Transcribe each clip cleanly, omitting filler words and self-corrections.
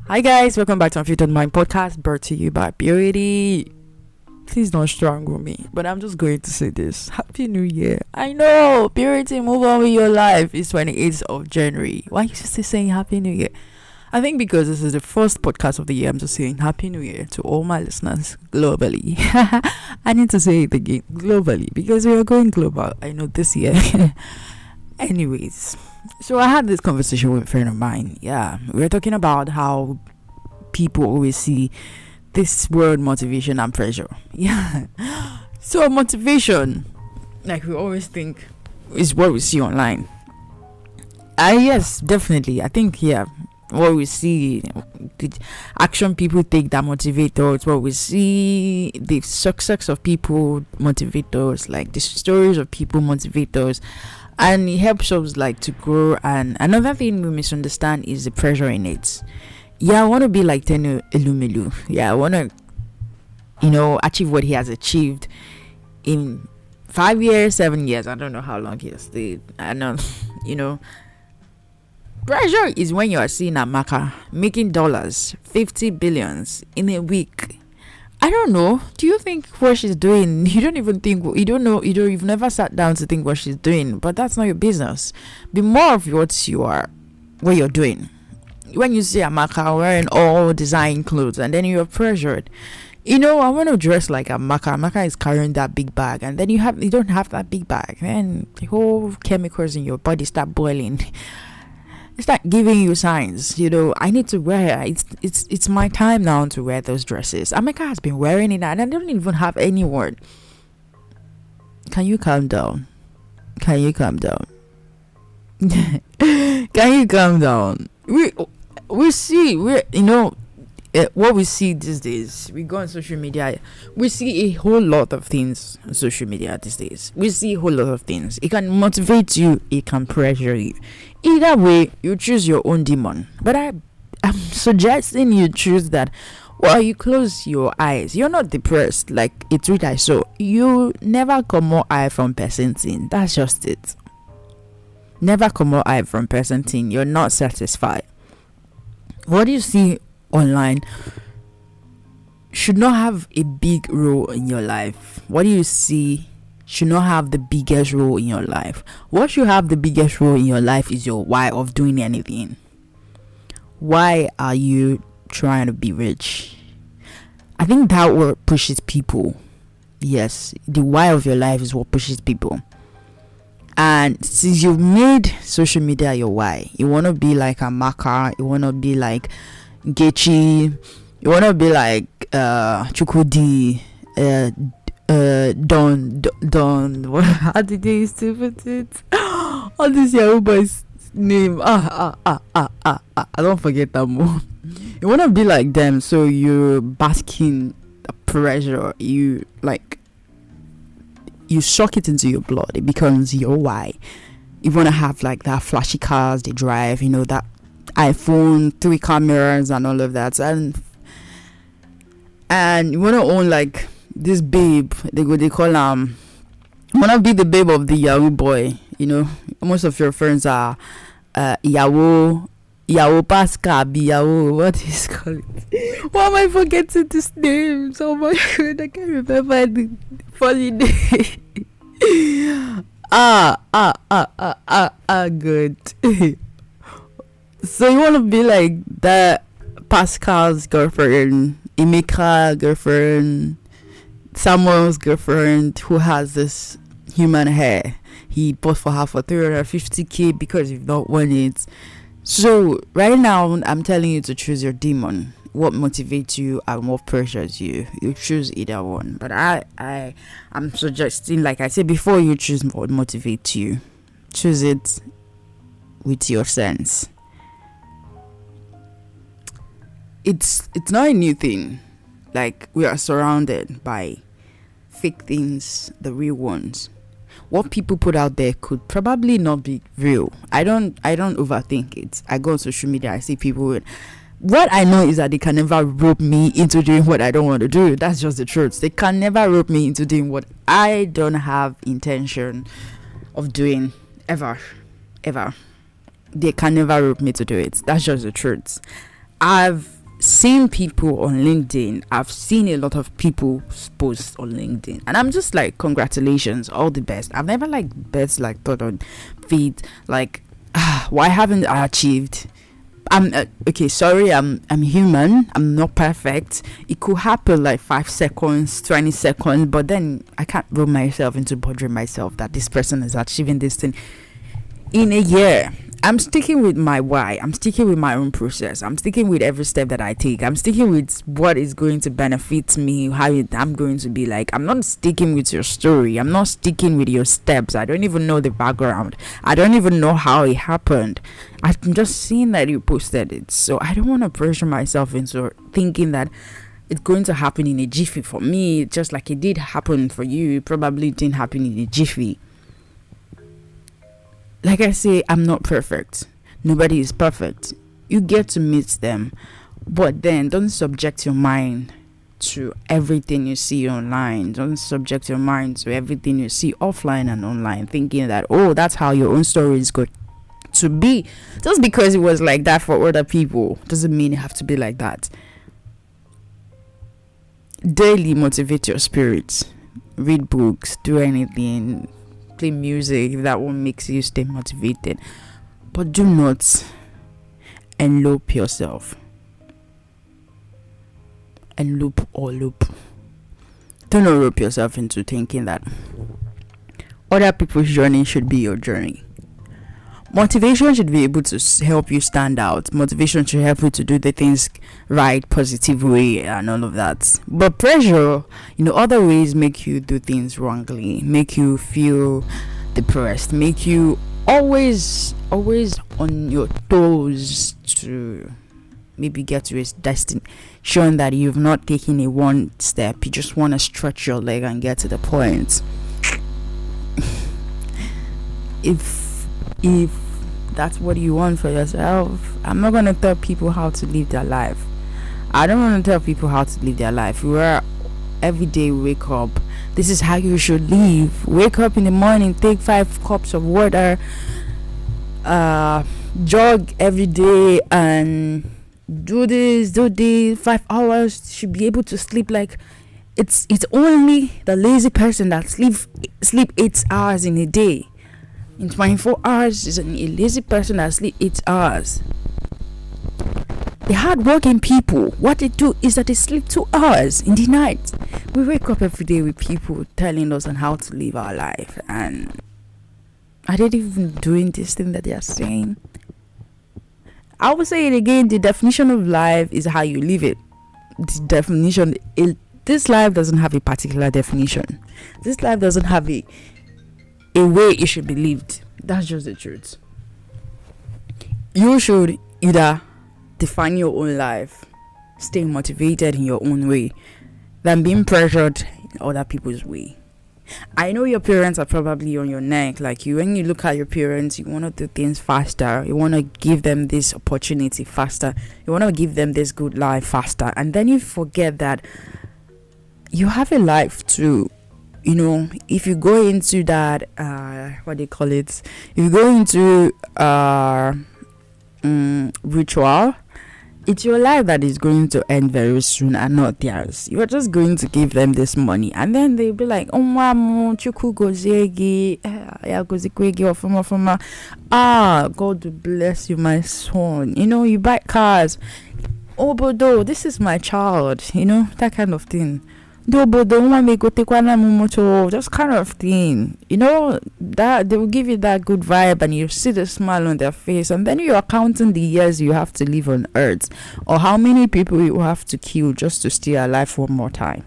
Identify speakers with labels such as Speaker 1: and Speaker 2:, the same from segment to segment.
Speaker 1: Hi guys, welcome back to Unfiltered Mind podcast brought to you by Purity. Please don't strangle me, but I'm just going to say this. Happy New Year. I know, Purity, move on with your life. It's 28th of January. Why are you still saying Happy New Year? I think because this is the first podcast of the year, I'm just saying Happy New Year to all my listeners globally. I need to say it again, globally, because we are going global. I know this year. Anyways, so I had this conversation with a friend of mine. Yeah, we were talking about how people always see this word motivation and pressure. Yeah. So motivation, like we always think, is what we see online. Yes, definitely. I think what we see, the action people take that motivate us, what we see, the success of people motivate us, like the stories of people motivate us, and it helps us like to grow. And another thing we misunderstand is the pressure in it. I want to be like Tenno Elumelu. I want to achieve what he has achieved in 5 years, 7 years. I don't know how long he has stayed. I know. Pressure is when you are seeing Amaka making dollars, 50 billions in a week. I don't know. Do you think what she's doing? You don't even think. You don't know. You've never sat down to think what she's doing. But that's not your business. Be more of what you're doing. When you see Amaka wearing all design clothes and then you're pressured, I want to dress like Amaka. Amaka is carrying that big bag, and then you don't have that big bag, and the whole chemicals in your body start boiling. It's like giving you signs. I need to wear. It's my time now to wear those dresses. Amaka has been wearing it, and I don't even have any word. Can you calm down? Can you calm down? We see what we see these days. We go on social media, we see a whole lot of things on social media these days. We see a whole lot of things. It can motivate you, it can pressure you. Either way, you choose your own demon. But I'm suggesting you choose that. Well, you close your eyes, you're not depressed like it's what I saw. You never come more eye from person thing. That's just it. Never come more eye from person thing. You're not satisfied. What you see online should not have a big role in your life. What you see should not have the biggest role in your life. What should have the biggest role in your life is your why of doing anything. Why are you trying to be rich? I think that what pushes people. Yes, the why of your life is what pushes people. And since you've made social media your why, you want to be like Amaka, you want to be like Gechi, you want to be like Chukudi, Don. How did they used to put it? All these Yahoo boys name. I don't forget that more. You want to be like them, so you're basking the pressure. You suck it into your blood. It becomes your why. You want to have like that flashy cars they drive, that iPhone 3 cameras and all of that, and you want to own like this babe. They call you want to be the babe of the Yahoo boy. Most of your friends are Yahoo Pascal, Yahoo. What is it called? Why am I forgetting this name? Oh my god, I can't remember the funny name. Good. So you want to be like that Pascal's girlfriend, Emeka girlfriend, Samuel's girlfriend, who has this human hair. He bought for her for 350k because you've not won it. So right now I'm telling you to choose your demon. What motivates you and what pressures you. You choose either one. But I'm suggesting, like I said before, you choose what motivates you. Choose it with your sense. It's not a new thing. Like, we are surrounded by fake things, the real ones. What people put out there could probably not be real. I don't overthink it. I go on social media, I see people what I know is that they can never rope me into doing what I don't want to do. That's just the truth. They can never rope me into doing what I don't have intention of doing ever. They can never rope me to do it. That's just the truth. I've seeing people on LinkedIn, I've seen a lot of people post on LinkedIn, and I'm just like, congratulations, all the best. I've never like best like thought on feet like, why haven't I achieved? I'm okay, sorry, I'm human, I'm not perfect. It could happen like 5 seconds, 20 seconds, but then I can't roll myself into bothering myself that this person is achieving this thing in a year. I'm sticking with my why. I'm sticking with my own process. I'm sticking with every step that I take. I'm sticking with what is going to benefit me, I'm going to be like. I'm not sticking with your story. I'm not sticking with your steps. I don't even know the background. I don't even know how it happened. I'm just seeing that you posted it. So I don't want to pressure myself into thinking that it's going to happen in a jiffy. For me, just like it did happen for you, it probably didn't happen in a jiffy. Like I say, I'm not perfect. Nobody is perfect. You get to meet them, but then don't subject your mind to everything you see online. Don't subject your mind to everything you see offline and online, thinking that, oh, that's how your own story is going to be. Just because it was like that for other people doesn't mean it have to be like that. Daily motivate your spirit. Read books, do anything, play music if that one makes you stay motivated, but do not enlope yourself. Enlope or loop. Do not rope yourself into thinking that other people's journey should be your journey. Motivation should be able to help you stand out. Motivation should help you to do the things right, positive way, and all of that. But pressure, other ways make you do things wrongly, make you feel depressed, make you always on your toes to maybe get to a destination that you've not taken a one step. You just want to stretch your leg and get to the point. If that's what you want for yourself, I'm not going to tell people how to live their life. I don't want to tell people how to live their life. Where every day we wake up, this is how you should live. Wake up in the morning, take 5 cups of water, jog every day, and do this 5 hours. Should be able to sleep like it's only the lazy person that sleep 8 hours in a day. In 24 hours is a lazy person that sleep 8 hours. The hard-working people, what they do is that they sleep 2 hours in the night. We wake up every day with people telling us on how to live our life, and are they even doing this thing that they are saying? I will say it again: the definition of life is how you live it. The definition, this life doesn't have a particular definition. This life doesn't have a way it should be lived. That's just the truth. You should either define your own life, stay motivated in your own way, than being pressured in other people's way. I know your parents are probably on your neck. Like when you look at your parents, you want to do things faster. You want to give them this opportunity faster. You want to give them this good life faster. And then you forget that you have a life too. If you go into that what they call it, if you go into ritual, it's your life that is going to end very soon and not theirs. You are just going to give them this money, and then they'll be like, oh mama, chuku gozegi, ya gozikwegi ofuma. God will bless you, my son. You buy cars. Oh, but this is my child. That kind of thing. Just kind of thing, that they will give you that good vibe, and you see the smile on their face, and then you are counting the years you have to live on earth, or how many people you have to kill just to stay alive one more time.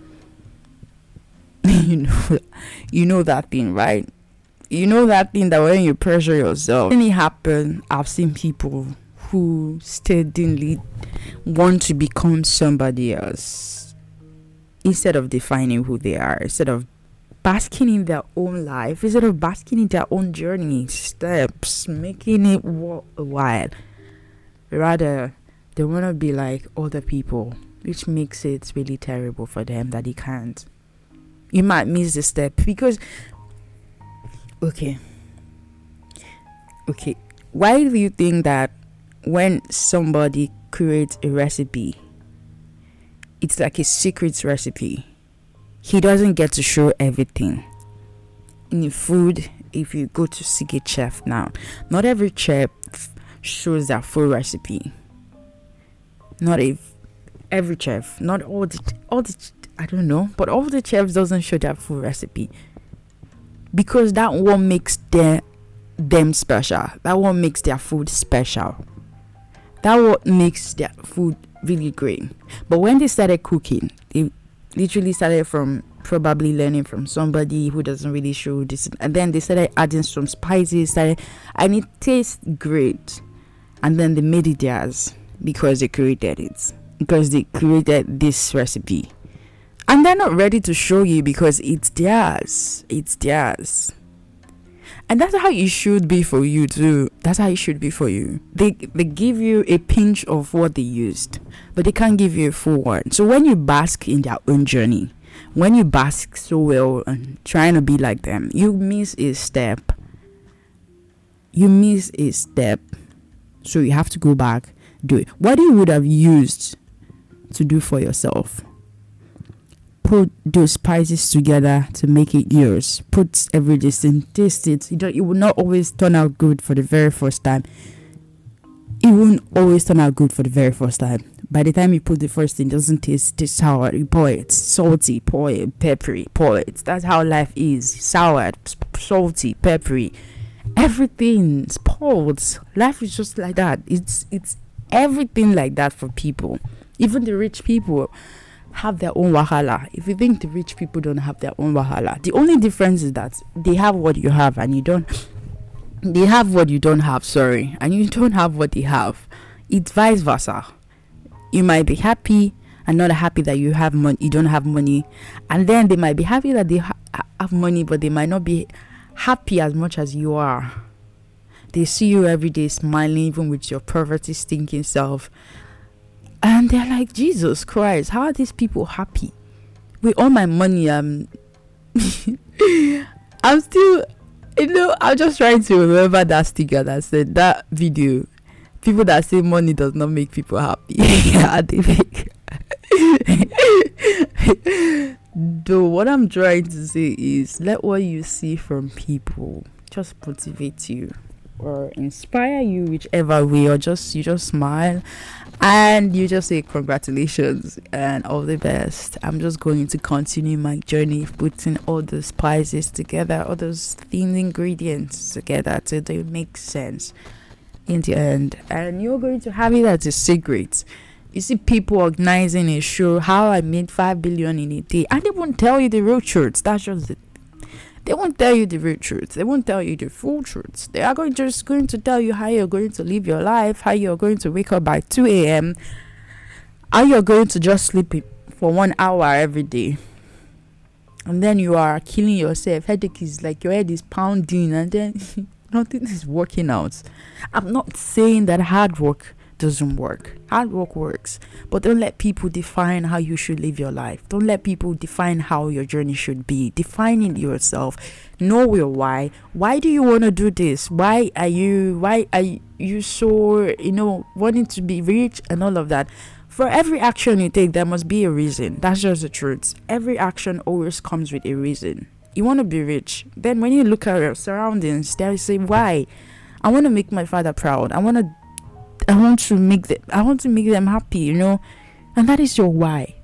Speaker 1: You know that thing, right? You know that thing that when you pressure yourself, when it happens, I've seen people who steadily want to become somebody else, instead of defining who they are, instead of basking in their own life, instead of basking in their own journey, steps, making it worthwhile. Rather, they want to be like other people, which makes it really terrible for them that they can't. You might miss the step because, okay, why do you think that when somebody create a recipe, it's like a secret recipe. He doesn't get to show everything. In food, if you go to see a chef now, not every chef shows their full recipe. Not every chef, not all the I don't know, but all the chefs doesn't show their full recipe, because that one makes them special. That one makes their food special. That what makes their food really great. But when they started cooking, they literally started from probably learning from somebody who doesn't really show this, and then they started adding some spices, and it tastes great, and then they made it theirs because they created it, because they created this recipe, and they're not ready to show you because it's theirs. And that's how it should be for you too. That's how it should be for you. They give you a pinch of what they used, but they can't give you a full one. So when you bask in their own journey, when you bask so well and trying to be like them, you miss a step. So you have to go back, do it. What you would have used to do for yourself, put those spices together to make it yours. Put everything, taste it. It will not always turn out good for the very first time. It won't always turn out good for the very first time. By the time you put the first thing, it doesn't taste sour. You pour it, salty, pour it, peppery, pour it. That's how life is. Sour, salty, peppery. Everything's poured. Life is just like that. It's everything like that for people. Even the rich people have their own wahala. If you think the rich people don't have their own wahala, the only difference is that they have what you have and you don't. They have what you don't have, and you don't have what they have. It's vice versa. You might be happy and not happy that you have money. You don't have money, and then they might be happy that they have money, but they might not be happy as much as you are. They see you every day smiling, even with your poverty stinking self. And they're like, Jesus Christ, how are these people happy? With all my money, I'm still, I'm just trying to remember that sticker that said, that video, people that say money does not make people happy. Yeah, they make. Though what I'm trying to say is, let what you see from people just motivate you or inspire you whichever way, or you just smile and you just say congratulations and all the best. I'm just going to continue my journey of putting all the spices together, all those thin ingredients together till they make sense in the end, and you're going to have it as a secret. You see people organizing a show, how I made 5 billion in a day, and they won't tell you the real truth. That's just it. They won't tell you the real truth. They won't tell you the full truth. They are just going to tell you how you're going to live your life, how you're going to wake up by 2 a.m., how you're going to just sleep for 1 hour every day. And then you are killing yourself. Headache is like your head is pounding, and then nothing is working out. I'm not saying that hard work doesn't work. Hard work works, but don't let people define how you should live your life. Don't let people define how your journey should be. Define it yourself. Know your why. Why do you want to do this? Why are you so wanting to be rich and all of that? For every action you take, there must be a reason. That's just the truth. Every action always comes with a reason. You want to be rich, then when you look at your surroundings, they say, why? I want to make my father proud. I want to make them happy, and that is your why.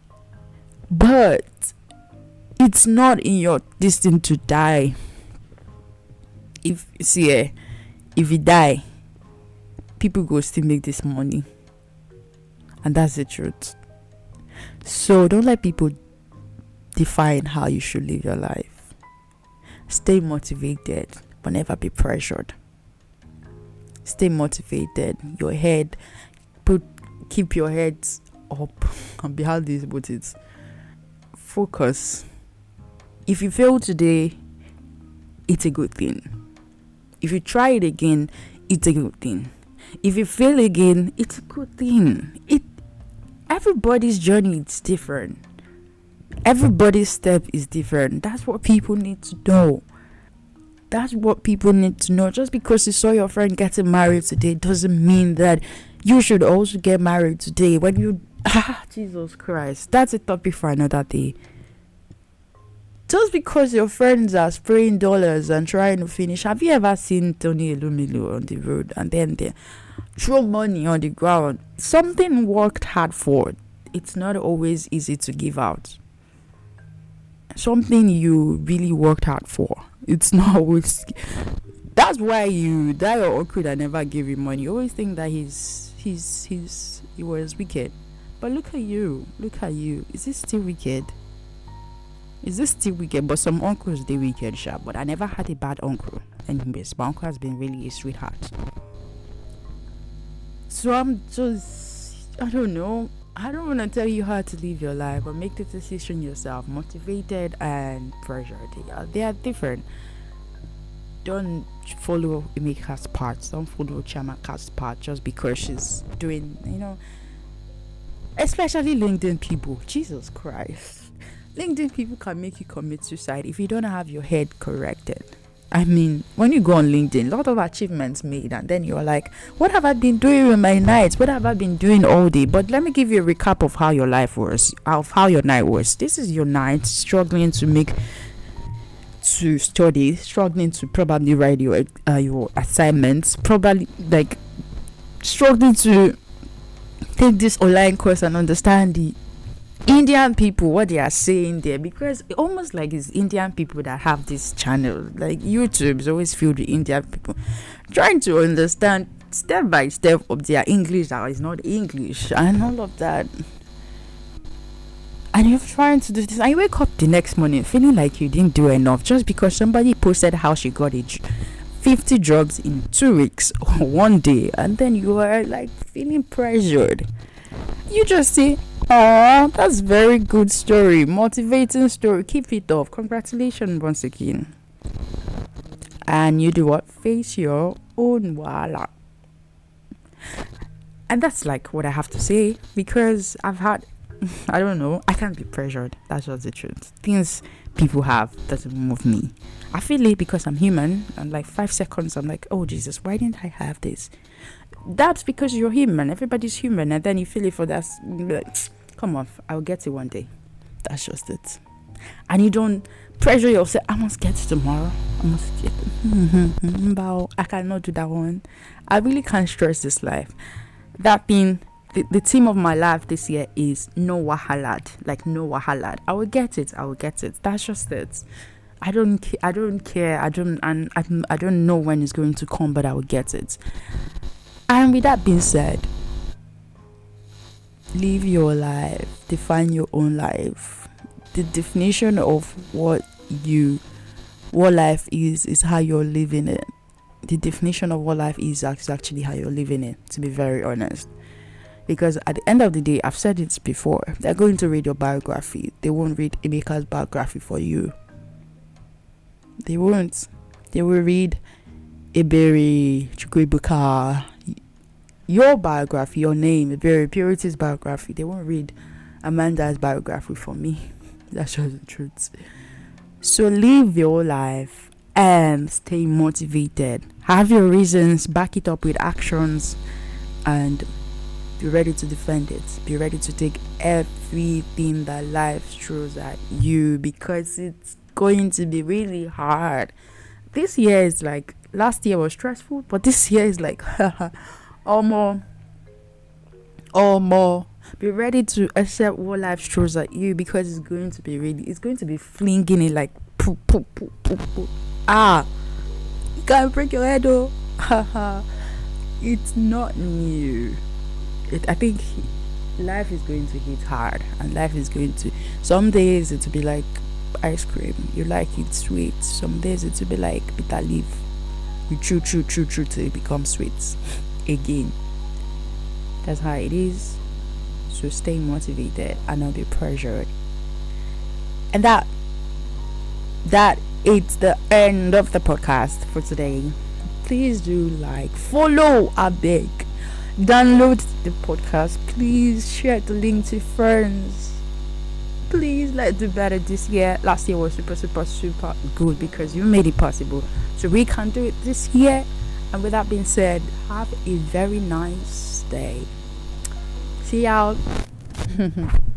Speaker 1: But it's not in your destiny to die. If you die, people go still make this money, and that's the truth. So don't let people define how you should live your life. Stay motivated, but never be pressured. Stay motivated. Your head, keep your head up. And be how this put it. Focus. If you fail today, it's a good thing. If you try it again, it's a good thing. If you fail again, it's a good thing. Everybody's journey is different. Everybody's step is different. That's what people need to know. That's what people need to know. Just because you saw your friend getting married today doesn't mean that you should also get married today. When you Jesus Christ, that's a topic for another day. Just because your friends are spraying dollars and trying to finish, have you ever seen Tony Elumelu on the road and then they throw money on the ground? Something worked hard for. It's not always easy to give out. Something you really worked hard for. It's not always. That's why that your uncle that never gave you money. You always think that he was wicked. But look at you. Look at you. Is this still wicked? Is this still wicked? But some uncles, they wicked, sharp. But I never had a bad uncle. Anyways, my uncle has been really a sweetheart. So I'm just, I don't know. I don't want to tell you how to live your life, but make the decision yourself. Motivated and pressured. They are different. Don't follow Emeka's part. Don't follow Chiamaka's part just because she's doing, especially LinkedIn people. Jesus Christ. LinkedIn people can make you commit suicide if you don't have your head corrected. I mean, when you go on LinkedIn, a lot of achievements made, and then you're like, what have I been doing with my nights? What have I been doing all day? But let me give you a recap of how your life was, of how your night was. This is your night, struggling to study, struggling to probably write your assignments, probably like struggling to take this online course and understand the Indian people, what they are saying there, because almost like it's Indian people that have this channel. Like YouTube is always filled with Indian people trying to understand step by step of their English that is not English and all of that. And you're trying to do this, and you wake up the next morning feeling like you didn't do enough just because somebody posted how she got 50 drugs in 2 weeks or 1 day, and then you are like feeling pressured. You just say, "Oh, that's very good story, motivating story. Keep it up. Congratulations once again." And you do what? Face your own wahala. And that's like what I have to say, because I've had, I don't know, I can't be pressured. That's just the truth. Things people have doesn't move me. I feel it because I'm human, and like 5 seconds I'm like, oh Jesus, why didn't I have this? That's because you're human. Everybody's human, and then you feel it for that. Come on, I'll get it one day. That's just it. And you don't pressure yourself. I must get it tomorrow. I must get it. I cannot do that one. I really can't stress this life. That being the theme of my life this year is no wahalad. Like no wahalad. I will get it. That's just it. I don't care. I don't know when it's going to come, but I will get it. And with that being said, live your life. Define your own life. The definition of what life is how you're living it. The definition of what life is actually how you're living it, to be very honest. Because at the end of the day, I've said it before, they're going to read your biography. They won't read Emeka's biography for you. They won't. They will read Ebere Chukwuebuka, your biography, your name, Ebere Purity's biography. They won't read Amanda's biography for me. That's just the truth. So live your life and stay motivated. Have your reasons, back it up with actions, and be ready to defend it. Be ready to take everything that life throws at you, because it's going to be really hard. This year is like, last year was stressful, but this year is like all more. Be ready to accept what life throws at you, because it's going to be flinging it like poo, poo, poo, poo, poo. You can't break your head, oh. It's not new. I think life is going to hit hard, and life is going to, some days it will be like ice cream, you like it sweet. Some days it will be like bitter leaf, you chew till it becomes sweet again. That's how it is. So stay motivated and not be pressured. And that is the end of the podcast for today. Please do follow, I beg. Download the podcast. Please share the link to friends. Please, let's do better this year. Last year was super, super, super good because you made it possible. So we can do it this year. And with that being said, have a very nice day. See y'all.